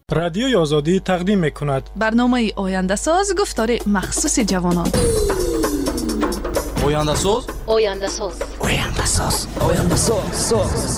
رادیوی آزادی تقدیم می‌کند برنامه آینده ساز گفتار مخصوص جوانان. آینده ساز آینده ساز آینده ساز آینده ساز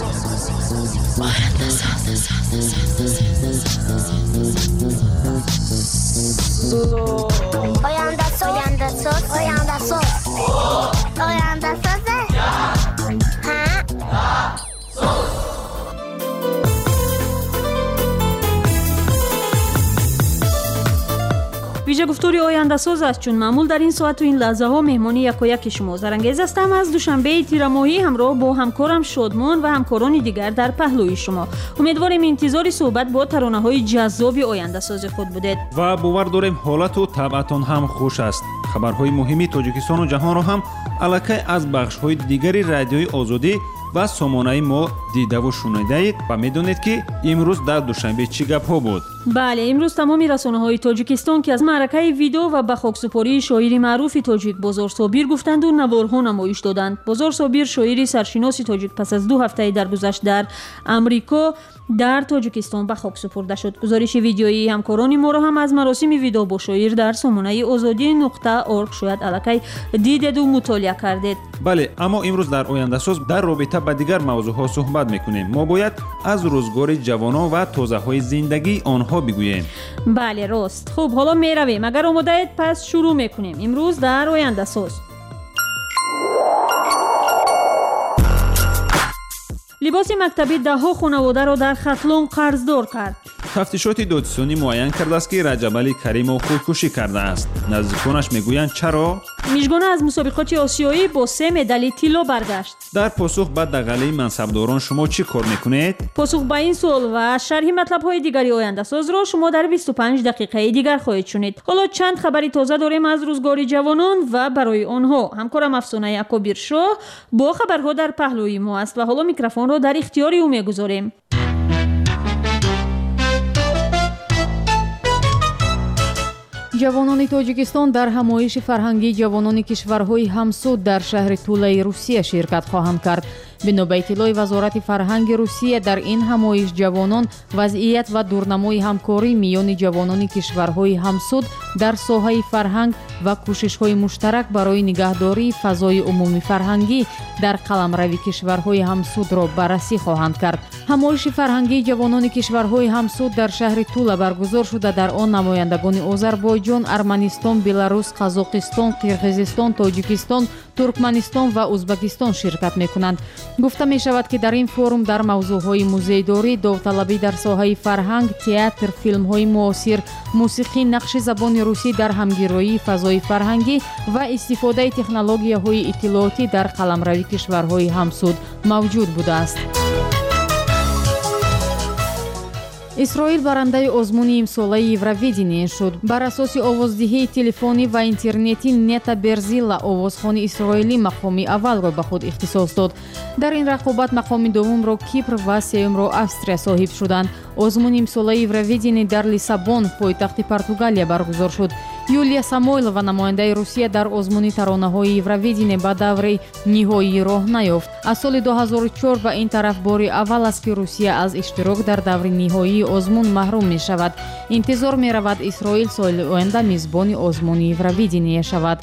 ویژه گفتاری آینده ساز است، چون معمول در این ساعت و این لحظه ها مهمانی یکایک شما زرنگیز هستم. از دوشنبه تیر ماهی همراه با همکارم شادمان و همکاران دیگر در پهلوی شما. امیدواریم انتظار صحبت با ترانه های جذاب آینده ساز خود بودید و باور داریم حالت و طبعتان هم خوش است. خبرهای مهمی تاجیکستان و جهان را هم الکی از بخش‌های دیگری رادیوی آزادی و سامانه ما دیده و شنیده اید و میدونید که امروز در دوشنبه چی گپ ها بود. بله، امروز تمامی رسانه‌های تاجیکستان که از معرکه ویدو و به خاکسپاری شاعر معروف تاجیک بازار صابیر گفتند و نوارها نمایش دادند. بازار صابیر شاعری سرشناس تاجیک پس از 2 هفته درگذشت در امریکا در تاجیکستان به خاک سپرده شد. گزارش ویدیویی همکاران ما را هم از مراسم ویدو با شاعر در سامانه آزادی.org شاید الکی دیدید و مطالعه کردید. بله، اما امروز در آینده ساز در رابطه با دیگر موضوعها صحبت میکنیم. ما باید از روزگار جوانان و تازه‌های زندگی آنها بگوییم. بله راست. خب حالا میرویم. اگر آماده اید پس شروع میکنیم. امروز در آینده ساز لباس مکتبی ده‌ها خانواده را در ختلان قرضدار کرد. تفتیشات دادستانی معین کرده است که رجب علی کریمov خودکشی کرده است. نزدیکانش میگویند چرا؟ میژگانه از مسابقات آسیایی با 3 مدال طلا برگشت. در پاسخ به دغله منصبداران شما چی کار میکنید؟ پاسخ به این سوال و شرح مطلب‌های دیگری آینده ساز را شما در 25 دقیقه دیگر خواهید شنید. حالا چند خبری تازه داریم از روزگار جوانان و برای آنها همکارم افسانه اکابر شاه با خبرها در پهلوی ما است و حالا میکروفون را در اختیار او میگذاریم. جوانان تاجیکستان در همایش فرهنگی جوانان کشورهای همسود در شهر تولای روسیه شرکت خواهند کرد. بنابر اطلاع وزارت فرهنگ روسیه در این همایش جوانان وضعیت و دورنمای همکاری میان جوانان کشورهای همسود در ساحه فرهنگ و کوشش‌های مشترک برای نگهداری فضای عمومی فرهنگی در قلمروی کشورهای همسود را بررسی خواهند کرد. همایش فرهنگی جوانان کشورهای همسود در شهر تولا برگزار شده. در آن نمایندگان آذربایجان، ارمنستان، بلاروس، قزاقستان، قرقیزستان، تاجیکستان، ترکمنستان و ازبکستان شرکت می‌کنند. گفته می شود که در این فورم در موضوعهای موزه‌داری، داوطلبی در ساحه فرهنگ، تئاتر، فیلم‌های معاصر، موسیقی، نقش زبان روسی در همگرایی فضای فرهنگی و استفاده تکنولوژی‌های اطلاعاتی در قلمروی کشورهای همسود موجود بوده است. اسرائیل برنده آزمون امساله евровидение شد. بر اساس آوازدهی تلفنی و اینترنتی نتا برزیلا آوازخوان اسرائیلی مقام اول را به خود اختصاص داد. در این رقابت مقام دوم را کیپر و سوم را австрия صاحب شدند. آزمون امساله евровидение در لیسابون پایتخت پرتغالیا برگزار شد. یولیا سامویلова نماینده روسیه در آزمون ترانه‌های евровидение به دور نهایی راه نیافت. از سال 2004 به این طرف بار اول است که روسیه از اشتراک در دور نهایی آزمون محروم می شود. انتظار می رود اسرائیل سال آینده میزبان آزمون евровидение شود.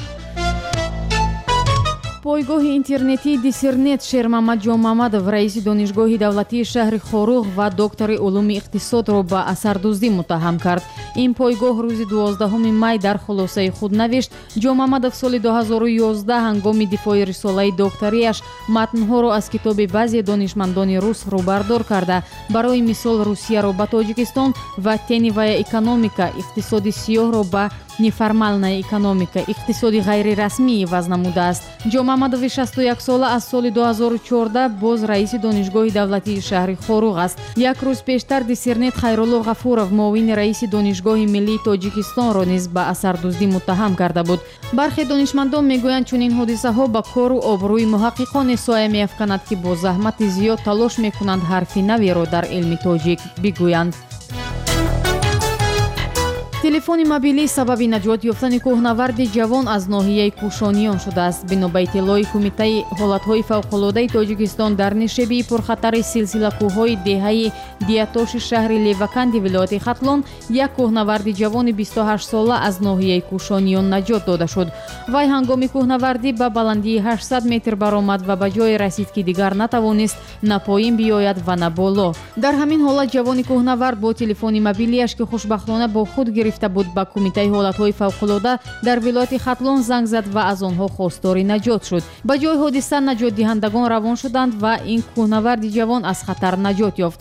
پایگاه اینترنتی دیسرنت شیرمحمد جان محمدов رئیس دانشگاه دولتی شهر خاروغ و دکتر علوم اقتصاد را به اثردزدی متهم کرد. این پایگاه روز 12 می در خلاصه خود نوشت جان محمدов سال 2011 هنگام دفاع رساله دکتریش متنها را از کتاب بعضی دانشمندان روس رو بردار کرده. برای مثال روسیه را به تاجیکستان و تنوع اکونومیکا اقتصاد سیاه را به неформальная экономика اقتصادی غیر رسمی عوض نموده است. جان محمدов 61 ساله از سال 2014 باز رئیس دانشگاه دولتی شهر خاروغ است. یک روز پیشتر دیسرنت خیرالله غفورov معاون رئیس دانشگاه ملی تاجیکستان را نیز به اثردزدی متهم کرده بود. برخی دانشمندان میگویند چون این حادثه ها به کار و آبروی محققان سایه میافکند که با زحمت زیاد تلاش میکنند حرف نوی را در علم تاجیک بگویند. телефони мобилӣ сабаби наҷот ёфтани кӯҳнаварди ҷавон аз ноҳияи кушониён шудааст. бино ба иттилои кумитаи ҳолатҳои фавқулодаи тоҷикистон дар нишебии пурхатари силсилакӯҳҳои деҳаи диятоши шаҳри леваканди вилояти хатлон як кӯҳнаварди ҷавони 28 сола аз ноҳияи кушониён наҷот дода шуд. вай ҳангоми кӯҳнавардӣ ба баландии 800 метр баромад ва ба ҷое расид ки дигар натавонист на поин биёяд ва на боло. дар ҳамин ҳолат ҷавони кӯҳнавард бо телефони мобилияш ки хушбахтона бо худ гирифта буд ба кумитаи ҳолатҳои фавқулода дар вилояти хатлон занг зад ва аз онҳо хостори наҷот шуд. ба ҷои ҳодиса наҷотдиҳандагон равон шуданд ва ин кӯҳнаварди ҷавон аз хатар наҷот ёфт.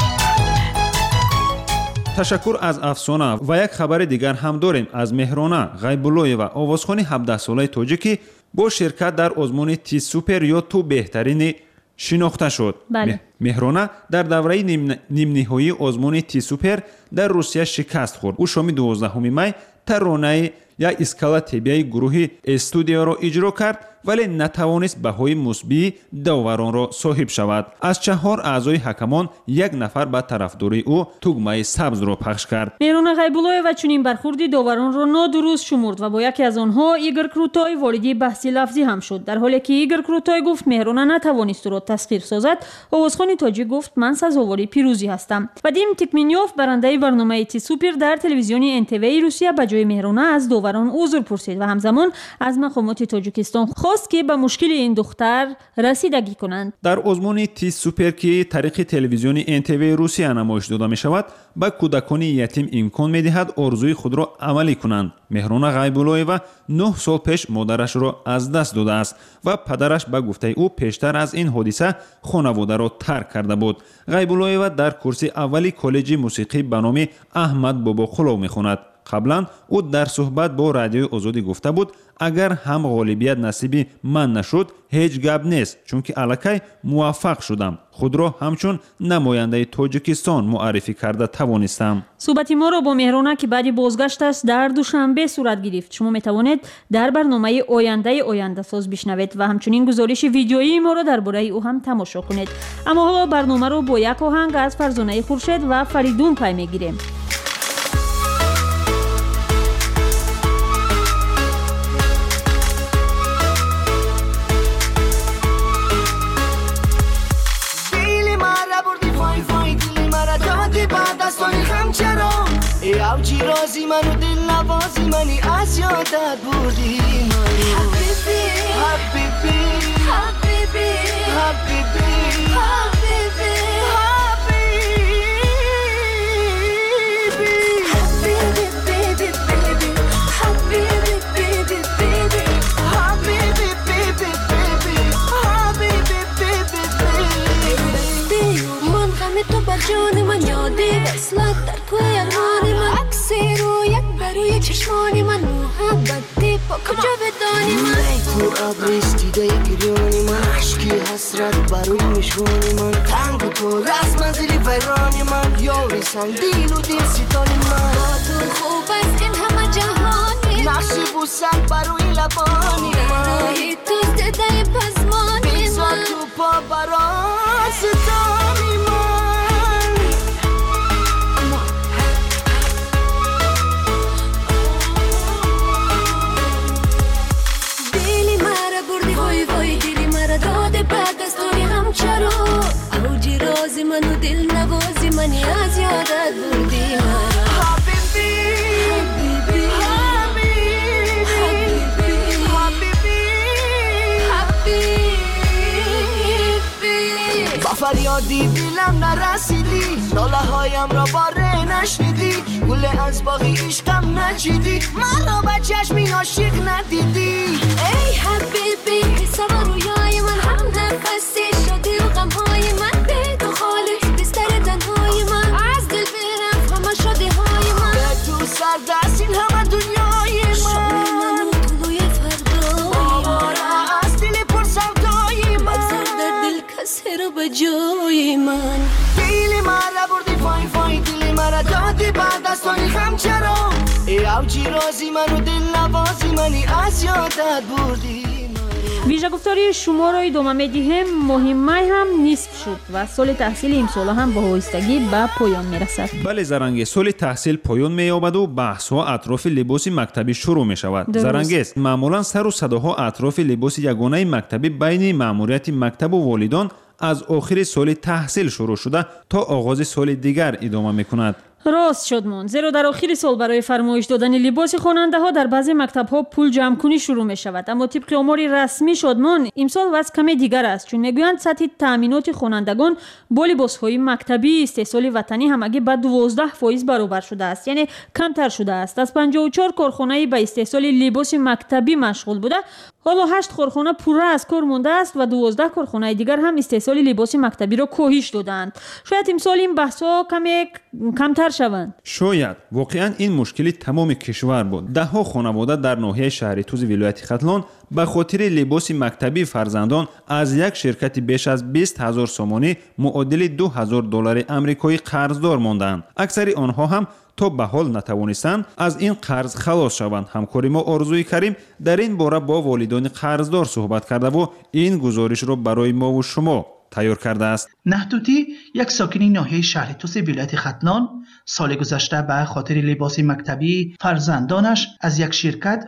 ташаккур аз афсона ва як хабари дигар ҳам дорем аз Меҳрона Ғайбуллоева, овозхони 17-солаи тоҷикӣ бо ширкат дар озмуни Ти Супер ё Ту беҳтарини шинохта шуд. Меҳрона дар давраи нимниҳоии озмуни Ти Супер дар Русия шикаст хӯрд. ӯ шоми 12 май таронаи як искала тебияи гурӯҳи студияро иҷро кард, вале натавонист баҳои мусбии даваронро соҳиб шавад. аз 4 аъзои ҳакамон як нафар ба тарафдории ӯ тугмаи сабзро пахш кард. Меҳрона Ғайбуллоева чунин бархурди даваронро нодуруст шумурд ва бо яке аз онҳо Игор Крутой вориди баҳси лафзӣ ҳам шуд. дар ҳоле ки Игор Крутой гуфт Меҳрона натавонист ӯро тасхир созад, овозхони тоҷик гуфт ман сазовори пирӯзӣ ҳастам. Вадим Тикминёв, барандаи барномаи Ти Супер дар телевизиони НТВ-и Русия ба ҷои Меҳрона аз даварон узр пурсид ва ҳамзамон аз мақомоти Тоҷикистон ки ба мушкили ин духтар расидагӣ кунанд. дар озмуни Ти Супер ки тариқи телевизиони НТВ-и Русия намоиш дода мешавад, ба кӯдакони ятим имкон медиҳад орзуи худро амалӣ кунанд. Меҳрона Ғайбуллоева 9 сол пеш модарашро аз даст додааст ва падараш ба гуфтаи ӯ пештар аз ин ҳодиса хонаводаро тарк карда буд. Ғайбуллоева дар курси аввали коллеҷи мусиқӣ ба номи Аҳмад Бобоқулов мехонад. қаблан ӯ дар суҳбат бо Радиои Озодӣ гуфта буд, агар ҳам ғолибият насиби ман нашуд, ҳеҷ гап нест, чунки аллакай муваффақ шудам. худро ҳамчун намояндаи Тоҷикистон муаррифӣ карда тавонистам. суҳбати моро бо Меҳрона ки баъди бозгашташ дар душанбе сурат гирифт. шумо метавонед дар барномаи ояндаи Ояндасоз бишнавед ва ҳамчунин гузориши видеоии моро дар бораи ӯ ҳам тамошо кунед. аммо ҳоло барномаро бо як оҳанг аз Фарзонаи Хуршед ва Фаридун пай мегирем. اوجی رازی منو دل نوازی منی از یادت بودی منو حبیبی حبیبی حبیبی حبیبی حبیبی جان من یادی وصلت در کوی ارمانی من عکسی رو یک بروی چشمانی من محبتی با کجا بدانی من تو ابریز دیده گریانی من عشقی حسرت بروی مشوانی من تنگ و تو راست منزلی فیرانی من یاری سن دیل و دیل سیتانی من با تو خوب است این همه جهانی نقشی بوسن بروی لبانی من روی تو زده پزمانی من بیزار تو پا برای ستانی من داده بعد از توی همچرا اوجی رازی منو دل نوازی منی از یادت بردی مرا حبیبی حبیبی حبیبی حبیبی حبیبی با فریادی دلم نرسیدی ناله هایم را باره نشنیدی گل از باقی عشقم نچیدی من را با چشمی عاشق ندیدی ای حبیبی حساب رویای من هم نفسی شدی و غمهای من به تو خالی بستر تنهای من از دل برم همه شدی های من به تو سردست این همه دنیای من شبی من طلوی فردای من از دل پر سودای من بگذار در دل کسی رو به جای من دل من را بردی فای فای دل من را دادی بعد از توی همچرا ای اوجی شیرازی منو دل نوازی منی از یادت بردی. ویژه‌گفتاری شما را ادامه می‌دهیم. مهم مای هم نصف شد و سال تحصیل امسال هم با آهستگی به پایان می‌رسد. بله زرنگیز، سال تحصیل پایان می‌یابد و بحث‌ها اطراف لباس مکتبی شروع می‌شود. زرنگیز، معمولاً سر و صداها اطراف لباس یگانه مکتبی بین مأموریت مکتب و والدان از آخر سال تحصیل شروع شده تا آغاز سال دیگر ادامه می‌کند. راست شد من، زیرا در آخر سال برای فرمایش دادن لباس خواننده ها در بعضی مکتب ها پول جمع کنی شروع می شود. اما طبق آمار رسمی شد من امسال وضع کمی دیگر است، چون میگویند سطح تامینات خوانندگان با لباس های مکتبی استحصال وطنی همگی به 12% برابر شده است، یعنی کمتر شده است. از 54 کارخانه به استحصال لباس مکتبی مشغول بوده، حالا 8 کارخانه پوره از کار مانده است و 12 کارخانه دیگر هم استحصال لباس مکتبی را کاهش دادند. شاید امسال این بحث‌ها کمی کمتر شوند. شاید واقعا این مشکلی تمام کشور بود. ده ها خانواده در ناحیه شهر توز ولایت ختلان به خاطر لباس مکتبی فرزندان از یک شرکت بیش از 20,000 سومانی معادل $2,000 آمریکایی قرضدار ماندند. اکثر آنها هم تا به حال نتوانستند از این قرض خلاص شوند. همکار ما آرزوی کریم در این باره با والدان قرضدار صحبت کرده و این گزارش را برای ما و شما تیار کرده است. نهتوتی، یک ساکنی ناحیه شهر توس ولایت ختلان، سال گذشته به خاطر لباس مکتبی فرزندانش از یک شرکت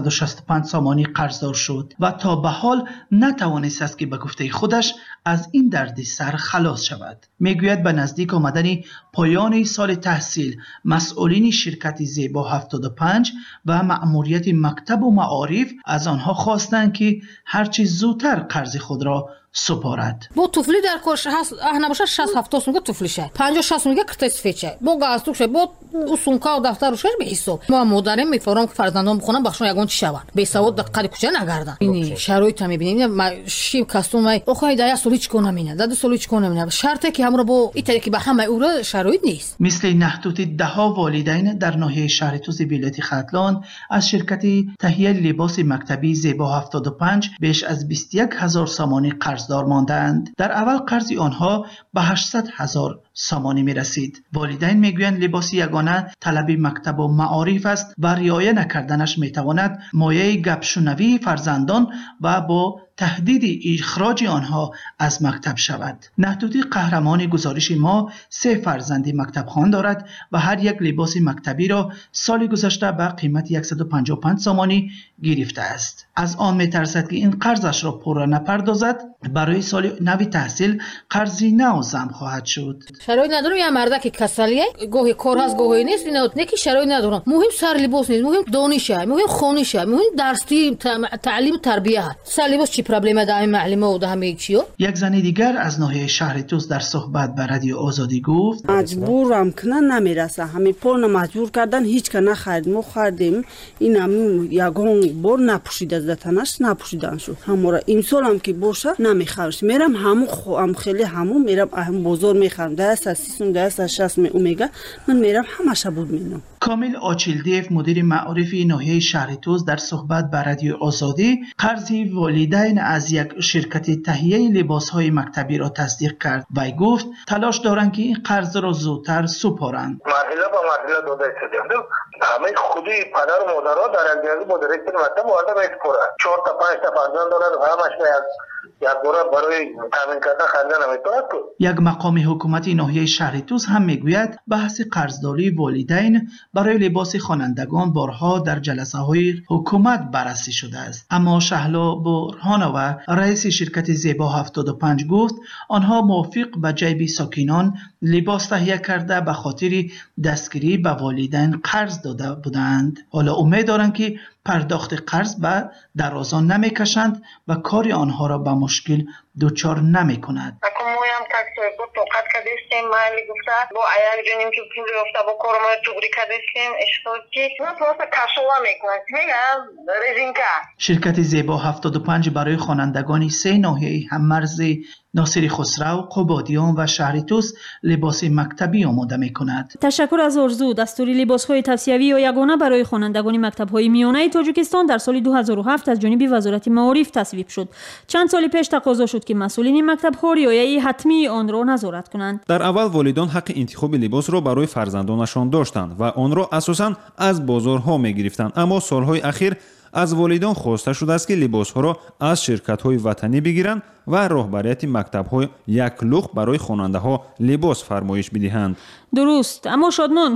465 سومانی قرضدار شد و تا به حال نتوانست است که به گفته خودش از این دردسر خلاص شود. میگوید به نزدیک آمدن پایان سال تحصیل مسئولین شرکت زیبا 75 و مأموریت مکتب و معارف از آنها خواستند که هرچی زودتر قرض خود را سپارد. بو توفلی در کارش هست نباشه 60-70 سومگه توفلی شه 50-60 سومگه کرتس فیچه بو گاستوک شه بو سومکا و دفتر روش به حساب ما مادرم میفرام که فرزندان بخونن بخشون یگان چی شوند به سواد دقت کوچه نگردن. این شرایط میبینیم ما شیم کاستوم اوخای دایا سولیچ کنه مینه داد سولیچ کنه مینه شرطه که همراه با ایتایی که به همه اورا شرایط نیست. مثل نهتوتی ده ها والدین در ناحیه شهر توس ولایت ختلان از شرکت تهیه لباس مکتبی زیبا 75 بیش از 21,000 سومانی قرضدار ماندند. در اول قرض آنها به 800,000 سامانی می رسید. والدین میگویند لباس یگانه طلب مکتب و معارف است و رعایت نکردنش می تواند مایه گپشنوی فرزندان و با تهدید اخراج آنها از مکتب شود. نهتوتی قهرمان گزارش ما 3 فرزند مکتب خوان دارد و هر یک لباس مکتبی را سال گذشته به قیمت 155 سامانی گرفته است. از آن می ترسد که این قرضش را پورا نپردازد برای سال نو تحصیل قرضی نو زم خواهد شد. شرایط ندارم یا مرده که کسلیه گاهی کار هست گاهی نیست نه که شرایط ندارم. مهم سر لباس نیست، مهم دانشه، مهم خانشه، مهم درسی تعلیم تربیه هست. سر لباس چی پرابلم داره معلمه و ده همه چیو. یک زن دیگر از ناحیه شهر توس در صحبت با رادیو آزادی گفت مجبورم کنه نمیرسه همین پول مجبور کردن هیچ که نخرید ما خریدیم این همین یگان بار نپوشید از تنش نپوشیدن شد همورا امسال هم که باشه نمیخرش میرم همون خیلی همون میرم هم بازار میخرم 130 اومگا من میرم همش بود میرم. کامل آچیلدیف مدیر معارف ناحیه شهر توس در صحبت با رادیو آزادی قرض والدین از یک شرکت تهیه لباس‌های مکتبی را تصدیق کرد و گفت تلاش دارند که این قرض را زودتر سپارند. مرحله با مرحله داده شده. همه خودی پدر و مادرها در انجام مدیریت مکتب وارد می‌کنند. 4 تا 5 تا فرزند دارند و همش یک بار برای تامین کردن خریدن نمی‌تواند. یک مقام حکومتی ناحیه شهر توس هم میگوید بحث قرضداری والدین برای لباس خوانندگان بارها در جلسه‌های حکومت بررسی شده است. اما شهلا برهانова رئیس شرکت زیبا 75 گفت آنها موافق به جیب ساکنان لباس تهیه کرده به خاطر دستگیری به والدین قرض داده بودند. حالا امید دارند که پرداخت قرض به درازان نمیکشند و کار آنها را به مشکل دچار نمیکند. مویم تاکسی بود توقت کردیم مالی گفته با ایال جنیم که پول رفته با کارما توگری کردیم اشتراکی ما توسط کاشوا میکنیم میگم رزینکا. شرکت زیبا 75 برای خوانندگان 3 ناحیه هممرز ناصر خسرو قبادیان و شهر توس لباس مکتبی آماده می کند. تشکر از آرزو. دستور لباس‌های توصیوی و یگانه برای خوانندگان مکتب‌های میانه تاجیکستان در سال 2007 از جانب وزارت معارف تصویب شد. چند سال پیش تقاضا شد که مسئولین مکتب‌ها رعایت حتمی آن را نظارت کنند. در اول والدان حق انتخاب لباس را برای فرزندانشان داشتند و آن را اساساً از بازارها می‌گرفتند، اما سال‌های اخیر از والدان خواسته شده است که لباس‌ها را از شرکت‌های وطنی بگیرند و رهبریت مکتب‌ها یک لخت برای خواننده‌ها لباس فرمایش بدهند. درست، اما شادمان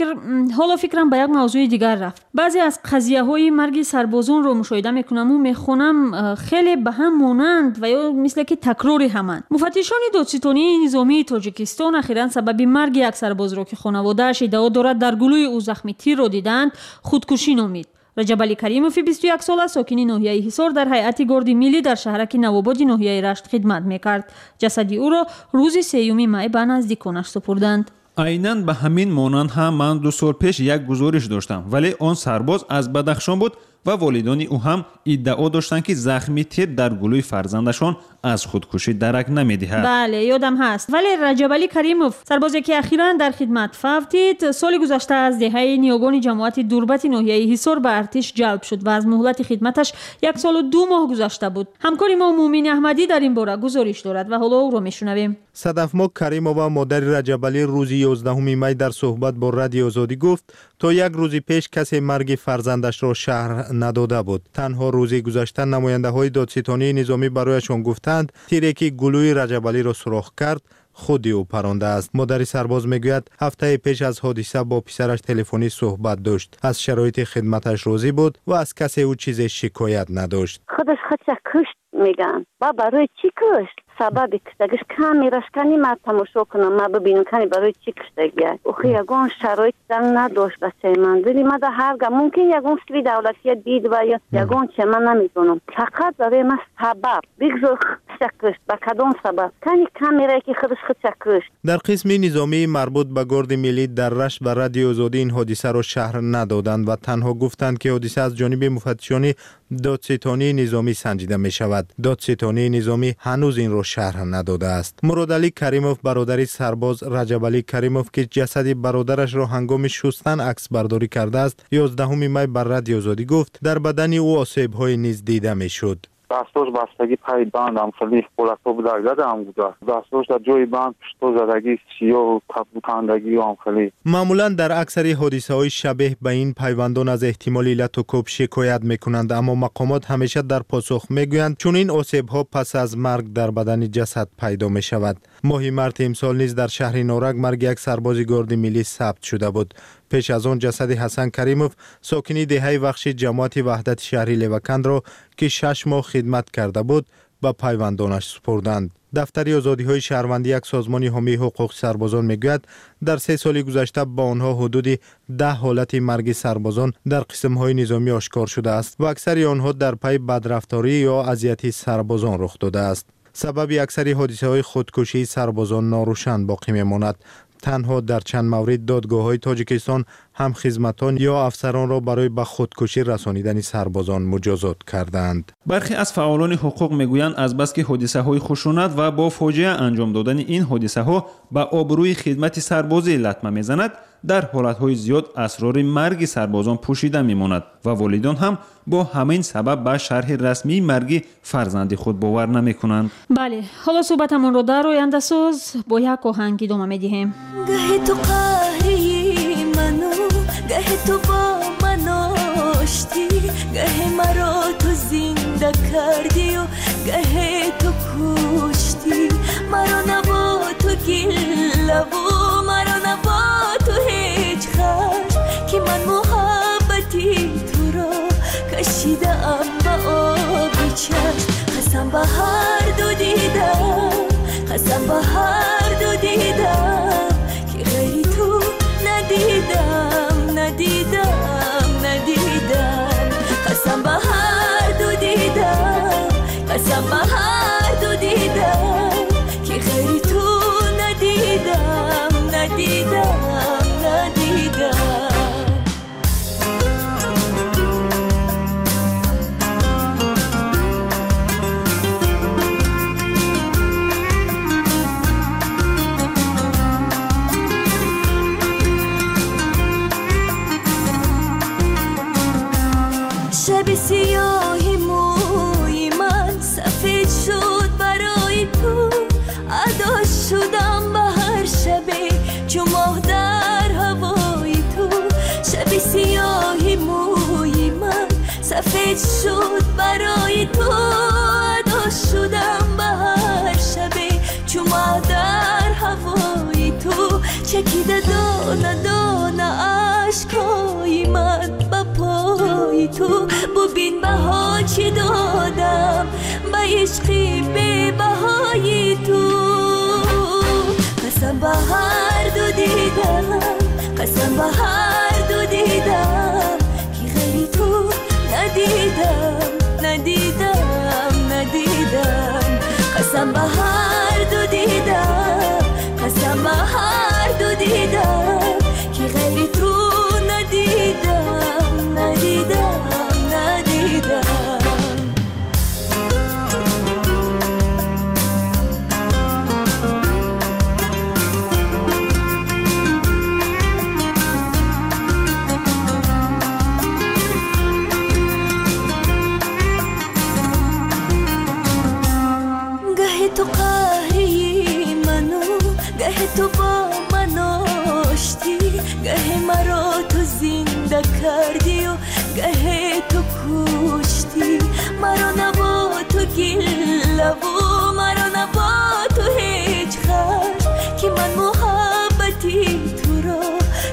حالا فکرم به یک موضوع دیگر رفت. بعضی از قضیه‌های مرگ سربازان رو مشاهده می‌کنم و می‌خونم خیلی به هم مانند و یا مثل که تکرار همند. مفتشان دادستانی نظامی تاجیکستان اخیراً سبب مرگ یک سرباز را که خانواده‌اش ادعا دارد در گلوی او زخمی تیر را دیدند خودکشی نامید. رجب علی کریموف 21 ساله ساکن ناحیه حصار در هیئت گارد ملی در شهرک نوآباد ناحیه رشت خدمت میکرد. جسد او را روز 3 می به نزدیکانش سپردند. عیناً به همین مانند هم من 2 سال پیش یک گزارش داشتم، ولی آن سرباز از بدخشان بود و والدان او هم ادعا داشتند که زخمی تیر در گلوی فرزندشان از خودکشی درک نمیدهد. بله یادم هست. ولی رجب علی کریموف سربازی که اخیراً در خدمت فوتید سال گذشته از دهه نیاگان جماعت دوربت ناحیه حصار به ارتش جلب شد و از مهلت خدمتش 1 سال و 2 ماه گذشته بود. همکار ما مومن احمدی در این باره گزارش دارد و حالا او را میشنویم. صدفماک کریمووا مادر رجب علی روز 11 می در صحبت با رادیو آزادی گفت تا 1 روز پیش کسی مرگ فرزندش را شهر نداده بود. تنها روزی گذشته نماینده‌های دادستانی نظامی برایشان گفتند تیری که گلوی رجب علی را سوراخ کرد خودی او پرانده است. مادر سرباز میگوید هفته پیش از حادثه با پسرش تلفنی صحبت داشت. از شرایط خدمتش راضی بود و از کسی او چیزی شکایت نداشت. خودش کشت میگن با برای چی کشت؟ سببی کشتگیش کمی رشکنی ما تماشا کنم ما ببینم کنی برای چی کشتگیه اوخی یگان شرایط زنگ نداشت بچه من ولی ما در هرگاه ممکن یگان سوی دولتی دید و یگان چه من نمیدونم فقط برای ما سبب بگذار کشت با کدام سبب کنی کمی رای که خودش کشت. در قسم نظامی مربوط به گارد ملی در رشت و رادیو آزادی این حادثه را شهر ندادند و تنها گفتند که حادثه از جانب مفتشان دادستانی نظامی سنجیده می شود. دادستانی نظامی هنوز این را شرح نداده است. مراد علی کریموف برادری سرباز رجب علی کریموف که جسد برادرش را هنگام شستن عکس برداری کرده است 11 می بر رادیو آزادی گفت در بدن او آسیب‌های نیز دیده میشد. دستش بستگی پای بند هم خیلی بلکو در هم بوده. دستش در جای بند پشتو زدگی سیاه و تبوتندگی هم خیلی. معمولا در اکثر حادثه های شبیه به این پیوندان از احتمال علت و کوب شکایت میکنند، اما مقامات همیشه در پاسخ میگویند چون این آسیب ها پس از مرگ در بدن جسد پیدا می شود. ماه مارس امسال نیز در شهر نورک مرگ یک سرباز گارد ملی ثبت شده بود. پیش از آن جسد حسن کریموف ساکنی دهه وخش جماعت وحدت شهری لیوکند را که 6 ماه خدمت کرده بود به پیوندانش سپردند. دفتر آزادی‌های شهروندی یک سازمان حامی حقوق سربازان میگوید در 3 سال گذشته با آنها حدود 10 حالت مرگ سربازان در قسم‌های نظامی آشکار شده است و اکثر آنها در پی بدرفتاری یا اذیت سربازان رخ داده است. سبب اکثر حادثه‌های خودکشی سربازان ناروشن باقی میماند. تنها در چند مورد دادگاه‌های تاجیکستان هم خدمتان یا افسران را برای به خودکشی رسانیدن سربازان مجازات کردند. برخی از فعالان حقوق میگویند از بس که حادثه‌های خشونت و با فاجعه انجام دادن این حادثه‌ها به آبروی خدمت سربازی لطمه میزند، در حالت‌های زیاد اسرار مرگ سربازان پوشیده میماند و والدان هم با همین سبب به شرح رسمی مرگ فرزند خود باور نمی‌کنند. بله، حالا صحبتمون رو در آینده ساز با یک آهنگ ادامه می‌دهیم. گه تو قهری منو گه تو با من آشتی گه مرا تو زنده کردی و گه تو کشتی مرا نبا تو گله و مرا نبا تو هیچ خش که من محبتی تو را کشیدم به آب چشم قسم به هر دو دیدم قسم به هر دو دیدم که غیری تو ندیدم قسم به هر دو دیدم قسم به هر دو دیدم که غیری تو ندیدم سیاهی موی من سفید شد برای تو ادا شدم به هر شبه چون ماه در هوای تو شبی سیاهی موی من سفید شد برای تو ادا شدم به هر شبه چون ماه در هوای تو چکیده دانه دانه عشقای من به پای تو ببین بها چی دادم به عشقی بی بهای تو قسم به هر دو دیدم قسم به هر دو دیدم که غیری تو ندیدم ندیدم ندیدم قسم به هر دو دیدم قسم به هر دو دیدم که غیری تو ندیدم ندیدم ندیدم گه تو قهری منو گه تو با من آشتی گه مرا تو زنده کردی و گه تو کشتی مرا نبا تو گله و مرا نبا تو هیچ خش که من محبتی تو را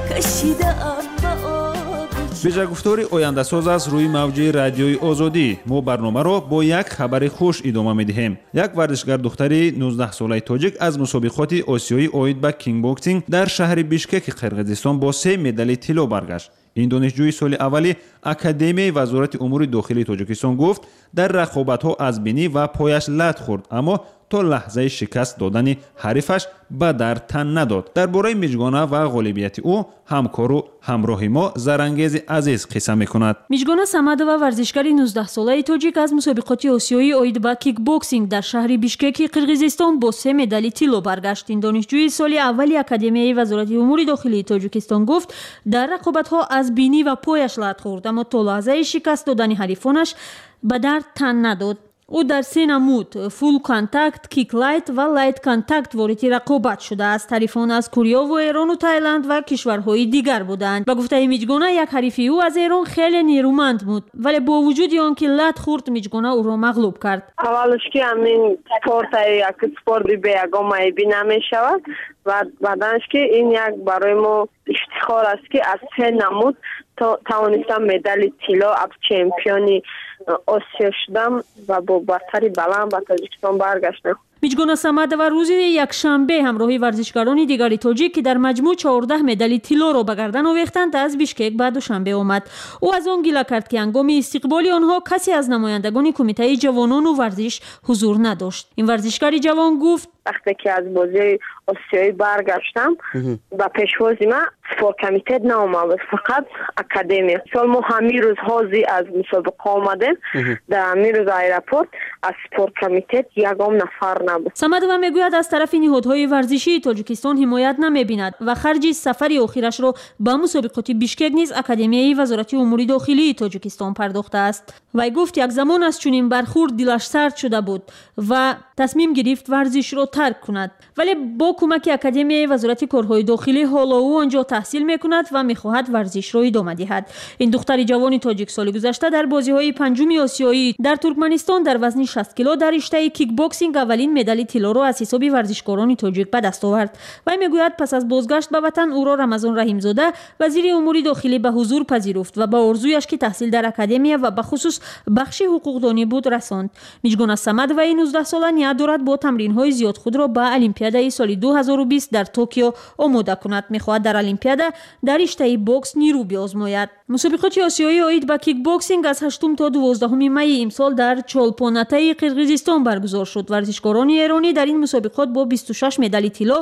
کشیدم به آب بجا گفتاری oyandasоz аст рӯи мавҷи радиои озодӣ. мо барномаро бо як хабари хуш идома медиҳем. Як варзишгар духтари 19-солаи тоҷик аз мусобиқоти осиёӣ оид ба кингбоксинг дар шаҳри бишкеки қирғизистон бо 3 медали тилло баргашт. ин донишҷӯи соли аввали академияи вазорати умури дохилии тоҷикистон гуфт дар рақобатҳо аз бинӣ ва пояш лат хӯрд, аммо то лаҳзаи шикаст додани ҳарифаш ба дар тан надод. дар бораи миҷгона ва ғолибияти ӯ ҳамкору ҳамроҳи мо Зарангези азиз қисса мекунад. миҷгона самадова варзишгари 19-солаи тоҷик аз мусобиқоти осиёӣ оид ба кикбоксинг дар шаҳри бишкеки қирғизистон бо 3 медали тилло баргашт. ин донишҷӯи соли аввали академияи вазорати умури дохилии тоҷикистон гуфт дар рақобатҳо аз бинӣ ва пояш лат хӯрд, аммо то лаҳзаи шикаст додани ҳарифонаш ба дар тан надод. ӯ дар 3 намуд фул контакт, киклайт ва лайт контакт вориди рақобат шудааст. ҳарифон аз Куриёву Эрону Таиланд ва кишварҳои дигар буданд. ба гуфтаи миҷгона як ҳарифи ӯ аз Эрон хеле нерӯманд буд, вале бо вуҷуди он ки лат хӯрд миҷгона ӯро мағлуб кард. аввалш ки ҳамин спортаи як спорти беягомаибӣ намешавад ва баъданш ки ин як барои мо ифтихор аст ки аз 3 намуд тавонистам медали тилло аз чемпиони осиё шудам ва бо бартари баланд ба Тоҷикистон баргаштам. миҷгона самадова рӯзи якшанбе ҳамроҳи варзишгарони дигари тоҷик ки дар маҷмӯъ 14 медали тиллоро ба гардан овехтанд аз бишкек ба душанбе омад. ӯ аз он гила кард ки ҳангоми истиқболи онҳо касе аз намояндагони кумитаи ҷавонону варзиш ҳузур надошт. ин варзишгари ҷавон гуфт вақте ки аз бозии осиёӣ баргаштам ба пешвози ман спорт комитет наомад, фақат академия. сол мо ҳамин рӯз ҳози аз мусобиқа омадем дар ҳамин рӯз аэропорт аз спорт комитет ягон нафар набуд. самадова мегӯяд аз тарафи ниҳодҳои варзишии тоҷикистон ҳимоят намебинад ва харҷи сафари охирашро ба мусобиқоти бишкек низ академияи вазорати умури дохилии тоҷикистон пардохтааст. вай гуфт як замон аз чунин бархӯрд дилаш сард шуда буд ва тасмим гирифт варзишро тарк кунад, вале бо кӯмаки академияи вазорати корҳои дохилӣ ҳоло ӯ онҷо таҳсил мекунад ва мехоҳад варзишро идома диҳад. ин духтари ҷавони тоҷик соли гузашта дар бозиҳои панҷуми осиёӣ дар туркманистон дар вазни 60 кило дар риштаи кикбоксинг аввалин медали тиллоро аз ҳисоби варзишкорони тоҷик ба даст овард. вай мегӯяд пас аз бозгашт ба ватан ӯро Рамазон Раҳимзода вазири умури дохилӣ ба ҳузур пазируфт ва ба орзуяш ки таҳсил дар академия ва ба хусус бахши ҳуқуқдонӣ буд расонд. миҷгона самадоваи 19 сола ният дорад бо тамринҳои зиёд худро ба олимпиадаи соли 2020 дар Токио омода кунад. мехоҳад дар олимпиада дар риштаи бокс нирӯ биозмояд. мусобиқоти осиёӣ оид ба кикбоксинг аз 8 то 12 майи имсол дар Чолпонатаи Қирғизистон баргузор шуд. варзишкорони эронӣ дар ин мусобиқот бо 26 медали тилло,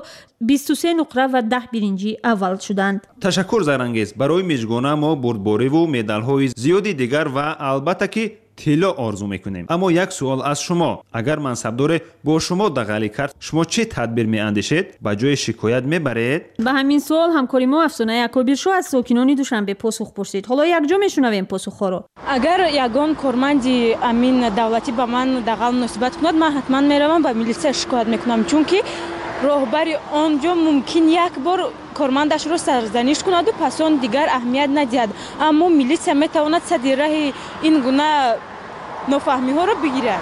23 нуқра ва 10 биринҷӣ аввал шуданд. ташаккур Зарангез. барои миҷгона мо бурдбориву медалҳои зиёди дигар ва албатта ки طلا آرزو میکنیم. اما یک سوال از شما: اگر منصبدار با شما دغلی کرد، شما چه تدبیر میاندیشید؟ با جای شکایت میبرید؟ به همین سوال همکاری ما افسانه یعقوبی‌شو از ساکنان دوشنبه پاسخ پرسید. حالا یک جا میشنویم پاسخ رو. اگر یگان کارمندی امین دولتی به من دغل نسبت کند، من حتما میروم به میلیسیا شکایت میکنم، چون که راهبر آنجا ممکن یک بار کارمندش رو سرزنش کند و پس آن دیگر اهمیت ندهد، اما میلیسیا میتواند سد راه این گونه نافهمی ها رو بگیرد.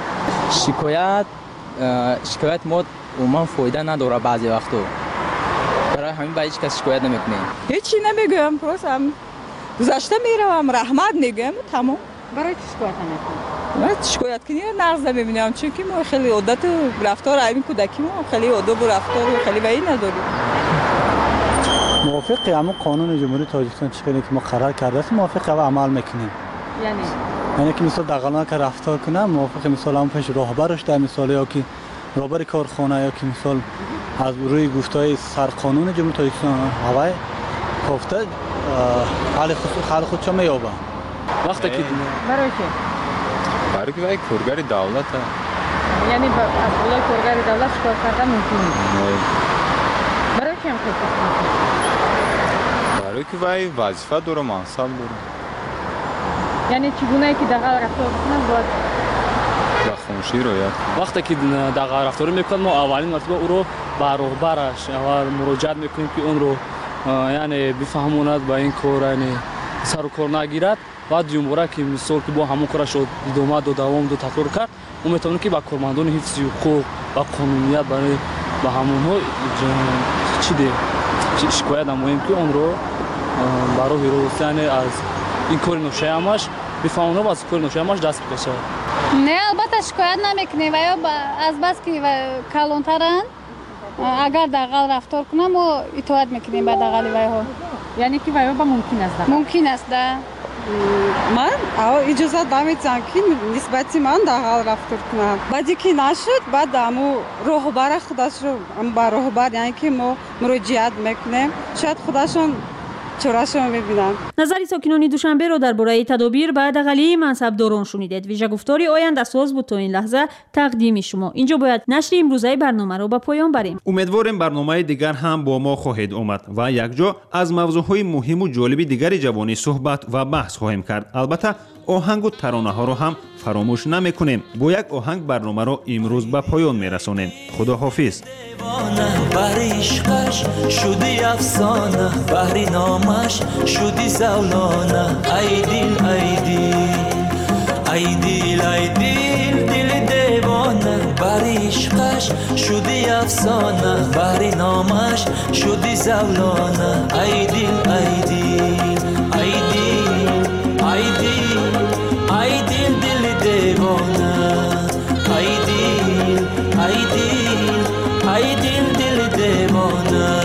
شکایت ما عموما فایده نداره. بعضی وقتا برای همین با هیچ کس شکایت نمیکنیم. هیچی نمیگم، پروسم گذشته میروم، رحمت میگم، تمام. برای چی شکایت نمیکنیم؟ من شکایت کنی نقض نمیبینم، چون که ما خیلی عادت و رفتار همین کودکی ما خیلی آداب و رفتار خیلی وی نداریم. موافق همون قانون جمهوری تاجیکستان چیزی که ما قرار کرده است موافق و عمل میکنیم. یعنی که مثلا دغلان که رفتار کنه موافق مثلا اون پیش راهبرش در مثال یا که راهبر کارخانه یا که مثال از روی گفتای سرقانون جمهوری تاجیکستان هوای گفته حال خودش میابه. وقتی که برای چی؟ برای که کارگر دولت یعنی از بالای کارگر دولت شکایت کردن ممکن نیست. برای چی هم برای که وای وظیفه داره، منصب داره. یعنی چگونه که دغل رفتار بکنن باید با خاموشی رعایت. وقتی که دغل رفتار میکنن ما اولین مرتبه او رو با راهبرش اول مراجعت میکنیم که اون رو یعنی بفهموند با این کار یعنی سر و کار نگیرد. بعد جمهوری که مثال که با همون کارش ادامه داد، دوام داد، تکرار کرد، اون میتونه که با کارمندان حفظ حقوق و قانونیت برای با همونها چی ده شکایت نماییم که اون رو برای هیروس یعنی از این کار ناشایمش بفهمونه و از کار ناشایمش دست بکشه. نه البته شکایت نمیکنیم و یا از بس که کلانترن اگر دغل رفتار کنم و اطاعت میکنیم به دغل ویها. یعنی که ویها با ممکن است؟ ممکن است ده. من اجازت نمیدم که نسبت من دغل رفتار کنم. بعدی که نشد بعد امو راهبر خودش رو با راهبر یعنی که ما مراجعت میکنیم شاید خودشون چراشون میبینن. نظری ساکنان دوشنبه رو درباره تدابیر بعد دغلی منصبداران شنیدید. ویژه گفتاری آینده ساز بود تا این لحظه تقدیم شما. اینجا باید نشر امروزه برنامه رو به پایان بریم. امیدواریم برنامه دیگر هم با ما خواهید اومد و یک جا از موضوعهای مهم و جالب دیگری جوانی صحبت و بحث خواهیم کرد. البته آهنگ و ترانه ها رو هم فراموش نمیکنیم. با یک آهنگ برنامه رو امروز به پایان میرسونیم. خدا حافظ. بحری عشقش شدی افسانه، بحری نامش شدی زولانه. ای دل ای دل ای دل ای دل دل دیوانه، بحری عشقش شدی افسانه، بحری نامش شدی زولانه. ای دل ای دل ای دل ای دل ای دل دل دیوانه. ای دل ای دل ای دل دل دیوانه.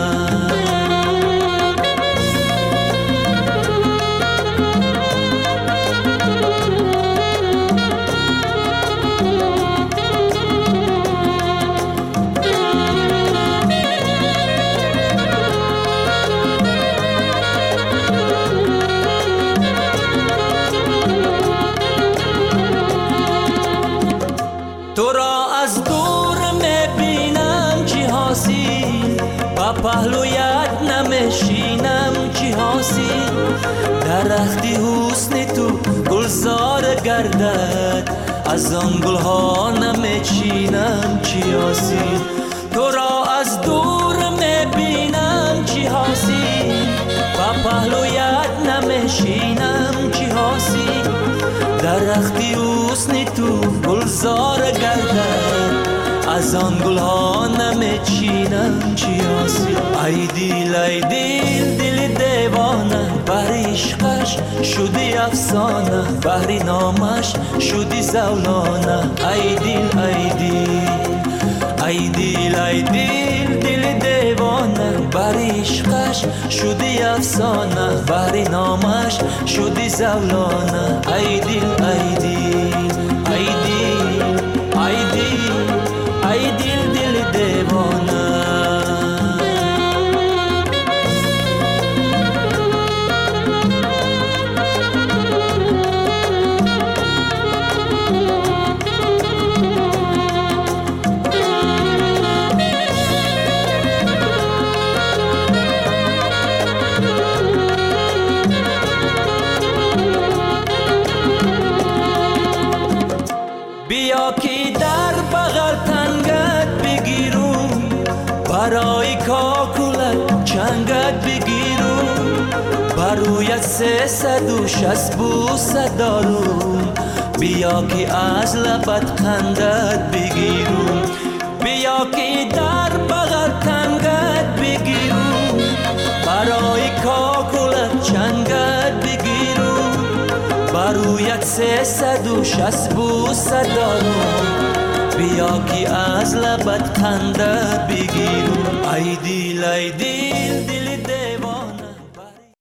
تو را از دور میبینم چی حاصل، با پهلویت نمیشینم چی حاصل. درختی حسن تو گلزار گردد، از آن گلها نمیچینم چی حاصل. تو را از دور میبینم چی حاصل، با پهلویت نمیشینم چی حاصل. درختی حسن تو گلزار گردد، از آن گلها نمیچینم چی حاصل. ای دل دل دیوانه، بحری عشقش شدی افسانه، بحری نامش شدی زولانه. ای دل ای دل ای دل ای دل دل دیوانه، بحری عشقش شدی افسانه، بحری نامش شدی زولانه. ای دل ای دل ای دل ای دل ای دل دل دیوانه. برایت 360 بوسه دارم بیا که از لبت خندت بگیرم بیا که در بغل تنگت بگیرم برای کاکلت چنگت بگیرم برایت 360 بوسه دارم بیا که از لبت خندت بگیرم ای دل